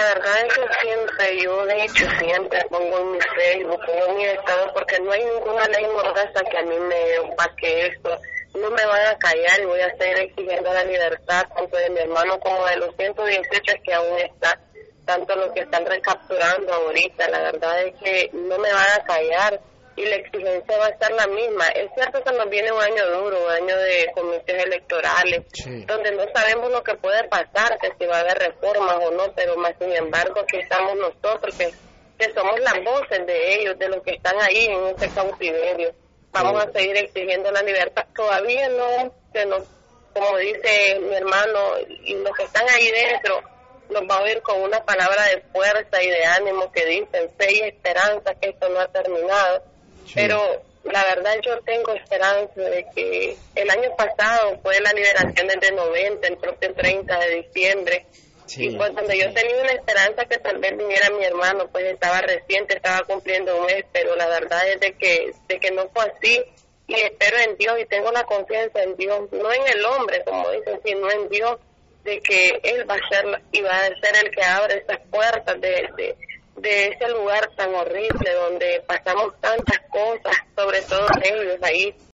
La verdad es que siempre, yo de hecho siempre pongo en mi Facebook, pongo en mi estado, porque no hay ninguna ley mordaza que a mí me opaque esto. No me van a callar y voy a seguir exigiendo la libertad tanto de mi hermano como de los 118 que aún está, tanto los que están recapturando ahorita. La verdad es que no me van a callar y la exigencia va a estar la misma. Es cierto que nos viene un año duro, un año de comicios electorales, Sí. donde no sabemos lo que puede pasar, que si va a haber reformas o no, pero más sin embargo aquí estamos nosotros, que somos las voces de ellos, de los que están ahí en ese cautiverio. Vamos a seguir exigiendo la libertad. Todavía no, como dice mi hermano, y los que están ahí dentro, nos va a oír con una palabra de fuerza y de ánimo que dicen fe y esperanza, que esto no ha terminado. Sí. Pero la verdad yo tengo esperanza de que el año pasado fue la liberación desde 90, el propio 30 de diciembre. Sí, Y pues donde yo tenía una esperanza que tal vez viniera mi hermano, pues estaba reciente, estaba cumpliendo un mes, pero la verdad es de que no fue así. Y espero en Dios y tengo la confianza en Dios, no en el hombre, como dicen, sino en Dios, de que Él va a ser y va a ser el que abre esas puertas de ese lugar tan horrible donde pasamos tantas cosas, sobre todo ellos ahí